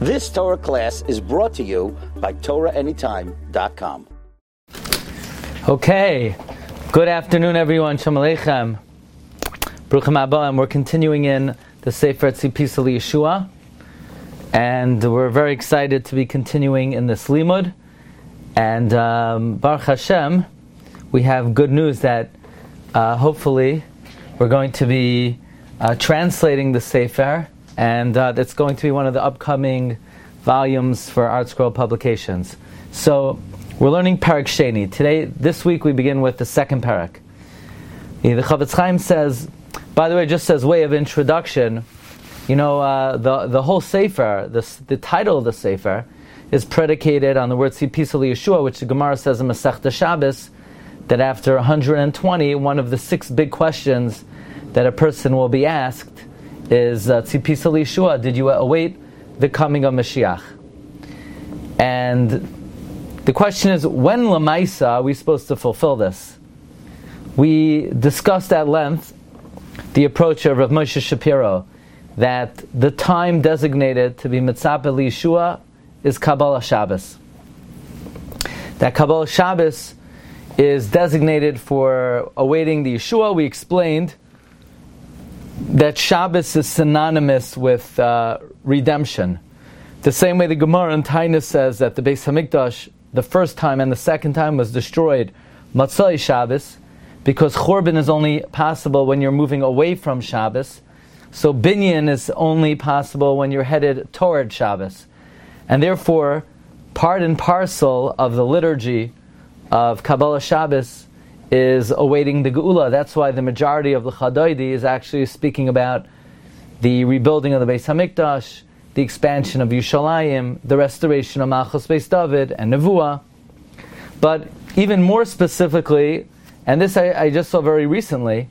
This Torah class is brought to you by TorahAnytime.com. Okay, good afternoon everyone, Shalom Aleichem, Bruchim Haba, and we're continuing in the Sefer Tzipisa Yeshua, and we're very excited to be continuing in this Limud, and Baruch Hashem, we have good news that hopefully we're going to be translating the Sefer, and it's going to be one of the upcoming volumes for ArtScroll Publications. So we're learning Parak Sheni. This week we begin with the second Parak. The Chavetz Chaim says, by the way, just as way of introduction, you know, the whole Sefer, the title of the Sefer, is predicated on the word Tzipisa Yeshua, which the Gemara says in Masechta Shabbos, that after 120, one of the 6 big questions that a person will be asked is Tzipisa Yeshua, did you await the coming of Mashiach? And the question is, when Lamaisa are we supposed to fulfill this? We discussed at length the approach of Rav Moshe Shapiro, that the time designated to be Mitzapeh Yeshua is Kabbalah Shabbos. That Kabbalah Shabbos is designated for awaiting the Yeshua. We explained that Shabbos is synonymous with redemption. The same way the Gemara in Tainus says that the Beis Hamikdash, the first time and the second time, was destroyed Matzai Shabbos, because Churban is only possible when you're moving away from Shabbos. So Binyan is only possible when you're headed toward Shabbos. And therefore, part and parcel of the liturgy of Kabbalah Shabbos is awaiting the Geula. That's why the majority of the Chadaidi is actually speaking about the rebuilding of the Beis Hamikdash, the expansion of Yerushalayim, the restoration of Malchus Beis David and Nevuah. But even more specifically, and this I just saw very recently,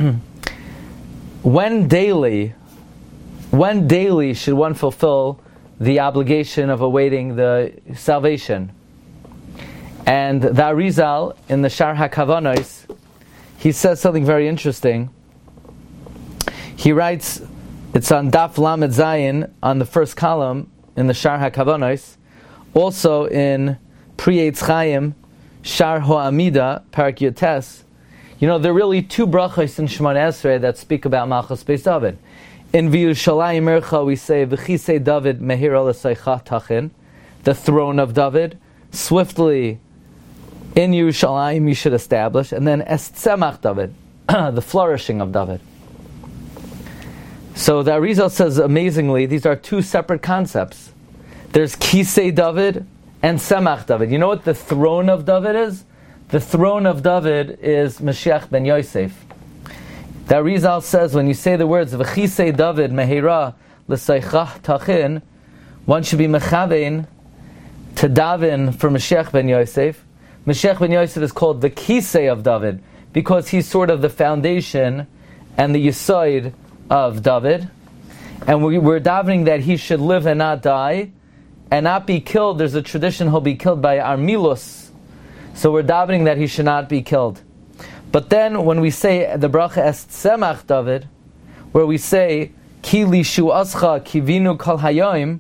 when daily should one fulfill the obligation of awaiting the salvation? And the Arizal, in the Shar HaKavanos, he says something very interesting. He writes, it's on Daf Lamed Zayin, on the first column, in the Shar HaKavanos, also in Pri Eitz Chaim, Shar Ho'amida, Parak Yotes. You know, there are really 2 brachos in Shemona Esrei that speak about Malchus Beis David. In V'Yerushalayim Ercha we say, V'chisei David Mehira L'Seicha Tachin, the throne of David, swiftly in Yerushalayim you should establish, and then Es Tzemach David, the flourishing of David. So the Arizal says amazingly, these are 2 separate concepts. There's Kisei David and Tzemach David. You know what the throne of David is? The throne of David is Mashiach ben Yosef. The Arizal says when you say the words V'chisei David Mehira L'Seichah Tachin, one should be mechavein to daven for Mashiach ben Yosef. Mashiach ben Yosef is called the Kisei of David because he's sort of the foundation and the Yesod of David. And we're davening that he should live and not die and not be killed. There's a tradition he'll be killed by Armilus. So we're davening that he should not be killed. But then when we say the bracha Es Tzemach David, where we say Ki lishuascha kivinu kol hayoim,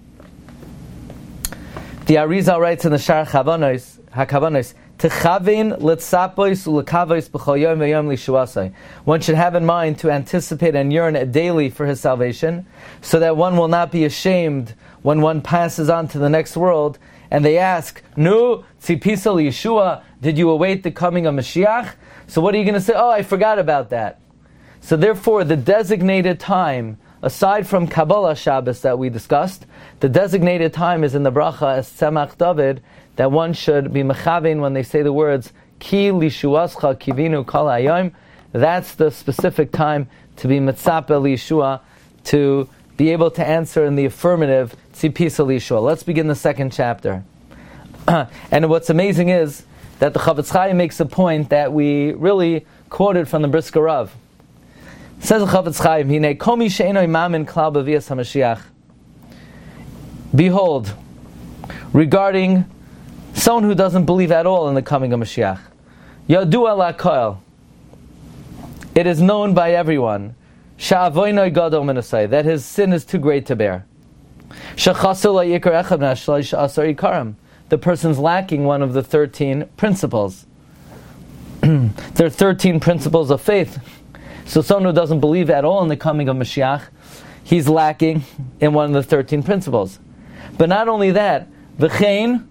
the Arizal writes in the Shar HaKavanos, Techavein letzapois ulekavois b'chol yom v'yom lishuasai. One should have in mind to anticipate and yearn daily for his salvation, so that one will not be ashamed when one passes on to the next world, and they ask, "Nu tzipisa Yeshua, did you await the coming of Mashiach?" So what are you going to say? Oh, I forgot about that. So therefore, the designated time, aside from Kabbalah Shabbos that we discussed, the designated time is in the bracha Es Tzemach David, that one should be mechavein when they say the words Ki lishuascha kivinu kol hayom. That's the specific time to be mitzapeh Yeshua, to be able to answer in the affirmative tzipisa Yeshua. Let's begin the second chapter. And what's amazing is that the Chavetz Chaim makes a point that we really quoted from the Brisker Rav. Says the Chavetz Chaim, Hinei komi she'eno imamin klal b'vias HaMashiach. Behold, regarding someone who doesn't believe at all in the coming of Mashiach, Yadua la'koel, it is known by everyone, Sha'avoinoi gadol minasai, that his sin is too great to bear. The person's lacking one of the 13 principles. There are 13 principles of faith. So someone who doesn't believe at all in the coming of Mashiach, he's lacking in one of the 13 principles. But not only that, v'chein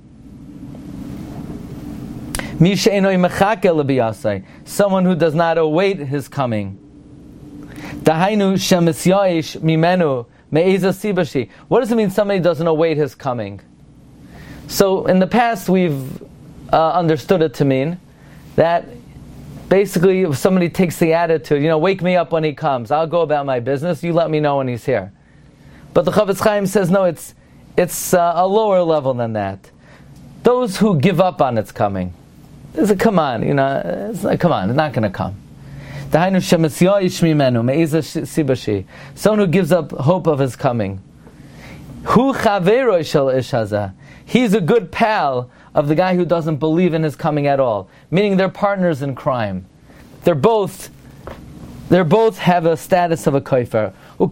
mi she'enoi mechake lebiyasai, someone who does not await his coming. Dahainu shemisyayish mimenu me'eza sibashi. What does it mean somebody doesn't await his coming? So in the past we've understood it to mean that basically if somebody takes the attitude, wake me up when he comes, I'll go about my business, you let me know when he's here. But the Chavetz Chaim says no, it's a lower level than that. Those who give up on its coming, come on, it's not going to come. Someone who gives up hope of his coming. He's a good pal of the guy who doesn't believe in his coming at all. Meaning they're partners in crime. They both have a status of a kofer.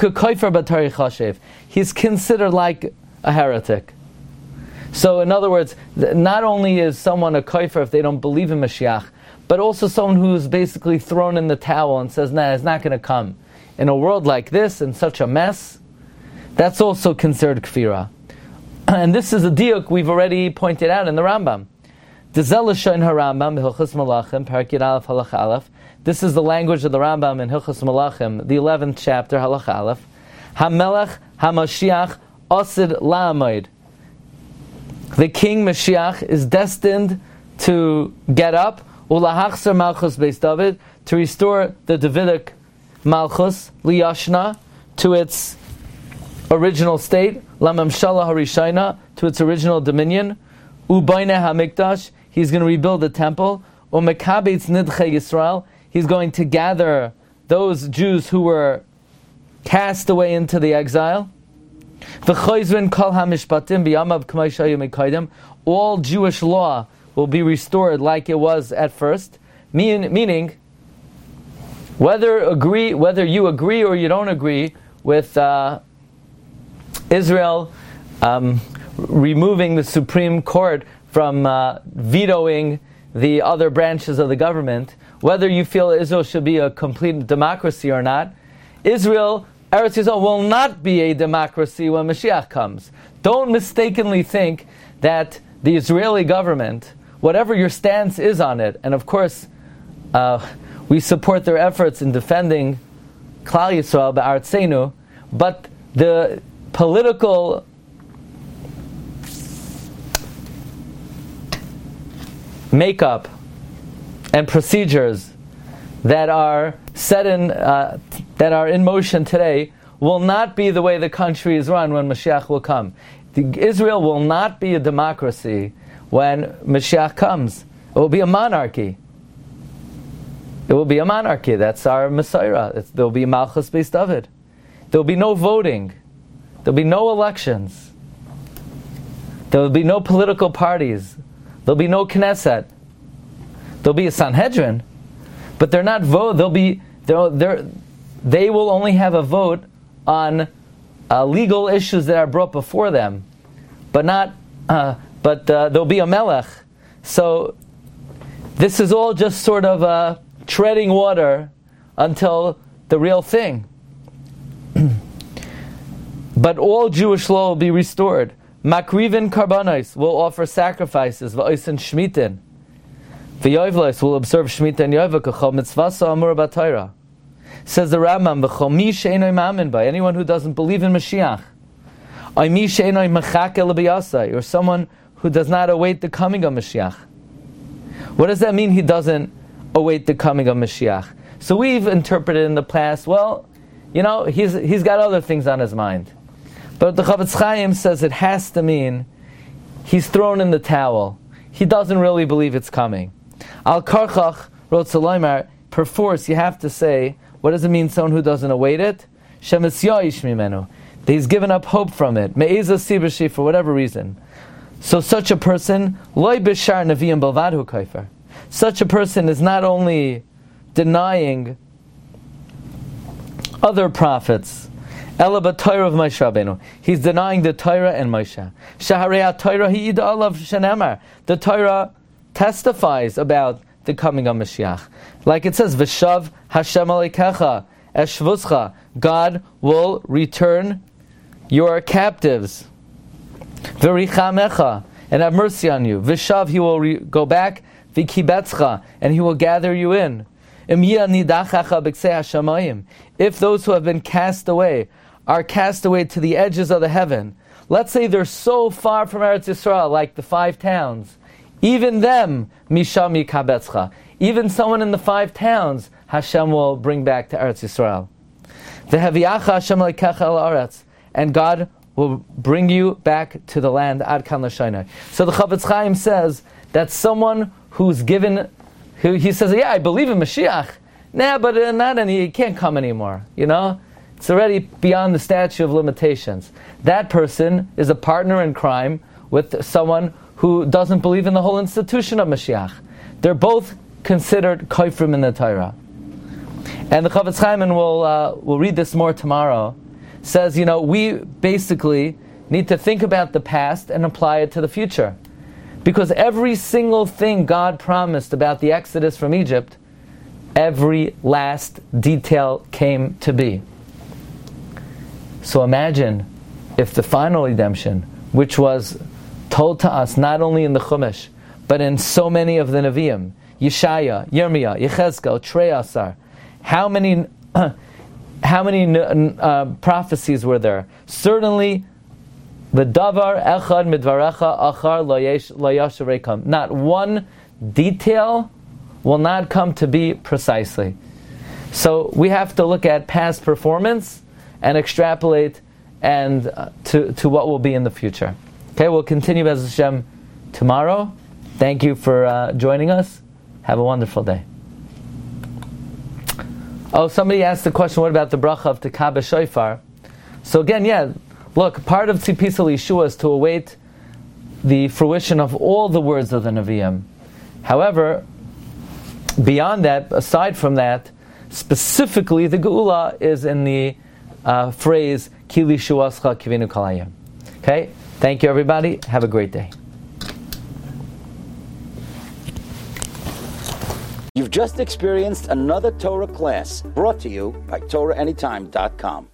He's considered like a heretic. So in other words, not only is someone a kofer if they don't believe in Mashiach, but also someone who's basically thrown in the towel and says, nah, it's not going to come. In a world like this, in such a mess, that's also considered kfirah. And this is a diuk we've already pointed out in the Rambam. This is the language of the Rambam in Hilchos Malachim, the 11th chapter, Halach Aleph. HaMelech HaMashiach Osid La'amoid. The King Mashiach is destined to get up, Ulahachser Malchus Beis David, to restore the Davidic Malchus, Liyashna, to its original state, Lamamshala Harishayna, to its original dominion, Ubayne HaMikdash, he's going to rebuild the temple, Umekabetz Nidche Yisrael, he's going to gather those Jews who were cast away into the exile, V'choizvin Kol HaMishpatim B'yamav K'may Shayu Mekaydim, all Jewish law will be restored like it was at first, meaning whether you agree or you don't agree with Israel removing the Supreme Court from vetoing the other branches of the government, whether you feel Israel should be a complete democracy or not, Eretz Yisrael will not be a democracy when Mashiach comes. Don't mistakenly think that the Israeli government, whatever your stance is on it, and of course we support their efforts in defending Klal Yisrael b'Artzeinu, but the political makeup and procedures that are set in that are in motion today will not be the way the country is run when Mashiach will come. Israel will not be a democracy when Mashiach comes. It will be a monarchy. It will be a monarchy. That's our Messiah. There will be Malchus Beis David. There will be no voting. There will be no elections. There will be no political parties. There will be no Knesset. There will be a Sanhedrin, but they're not vote. They will only have a vote on legal issues that are brought before them, but not. But there'll be a melech. So this is all just sort of treading water until the real thing. But all Jewish law will be restored. Makrivin karbanos will offer sacrifices. V'oisen shmitin. V'yoivlos will observe shmita and yoiva k'chol mitzvasa amur b'Torah. Says the Rambam, v'chol mi she'enoi ma'amin by anyone who doesn't believe in Mashiach, or mi she'enoi mechake l'biyasai, or someone who does not await the coming of Mashiach. What does that mean? He doesn't await the coming of Mashiach. So we've interpreted in the past, well, he's got other things on his mind. But the Chavetz Chaim says it has to mean he's thrown in the towel. He doesn't really believe it's coming. Al Karchach wrote Saloimar, perforce you have to say, what does it mean someone who doesn't await it? Shemisyayish mimenu. He's given up hope from it. Me'eza sibashi, for whatever reason. So such a person, loy bishar neviim balvadhu kaifer. Such a person is not only denying other prophets, Ela b'Torah of Moshe Rabbeinu. He's denying the Torah and Moshe. Shaharei Torah hi'ida alav shenemar. The Torah testifies about the coming of Mashiach. Like it says, V'shav Hashem aleikecha eshvuscha. God will return your captives. V'richamecha, and have mercy on you. V'shav, he will go back. V'kibetzcha, and he will gather you in. If those who have been cast away are cast away to the edges of the heaven, let's say they're so far from Eretz Yisrael, like the 5 towns, even them, misham yikabetzcha, even someone in the 5 towns, Hashem will bring back to Eretz Yisrael. V'heviacha Hashem lekecha el aretz, and God will bring you back to the land. Ad kan l'shaynai. So the Chavetz Chaim says that someone who's given, he says, yeah, I believe in Mashiach, but he can't come anymore. It's already beyond the statute of limitations. That person is a partner in crime with someone who doesn't believe in the whole institution of Mashiach. They're both considered koifrim in the Torah. And the Chavetz Chaim, and we'll read this more tomorrow, says, we basically need to think about the past and apply it to the future. Because every single thing God promised about the Exodus from Egypt, every last detail came to be. So imagine if the final redemption, which was told to us not only in the Chumash, but in so many of the Nevi'im, Yeshaya, Yirmiyah, Yechezkel, Trei-Asar, how many prophecies were there? Certainly, the davar echad midvarecha achar lo yasher rekam. Not one detail will not come to be precisely. So we have to look at past performance and extrapolate and to what will be in the future. Okay, we'll continue Bez Hashem tomorrow. Thank you for joining us. Have a wonderful day. Oh, somebody asked the question, what about the bracha of Tekah B'Shofar? So again, look, part of Tzipisa Yeshua is to await the fruition of all the words of the Nevi'im. However, beyond that, aside from that, specifically the Geula is in the phrase Ki Lishuascha Kivinu Kol Hayam. Okay? Thank you, everybody. Have a great day. You've just experienced another Torah class brought to you by TorahAnytime.com.